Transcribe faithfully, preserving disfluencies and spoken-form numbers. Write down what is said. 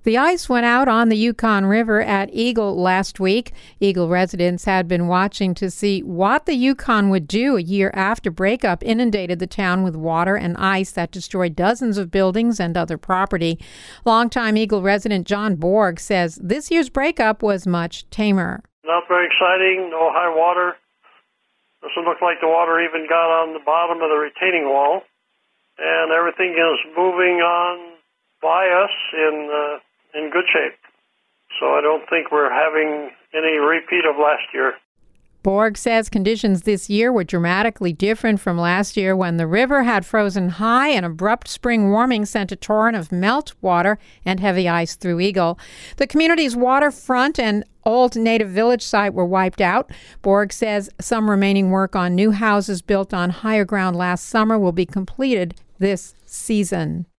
The ice went out on the Yukon River at Eagle last week. Eagle residents had been watching to see what the Yukon would do a year after breakup inundated the town with water and ice that destroyed dozens of buildings and other property. Longtime Eagle resident John Borg says this year's breakup was much tamer. Not very exciting, no high water. Doesn't look like the water even got on the bottom of the retaining wall. And everything is moving on by us in uh, in good shape. So I don't think we're having any repeat of last year. Borg says conditions this year were dramatically different from last year when the river had frozen high and abrupt spring warming sent a torrent of melt water and heavy ice through Eagle. The community's waterfront and old native village site were wiped out. Borg says some remaining work on new houses built on higher ground last summer will be completed this season.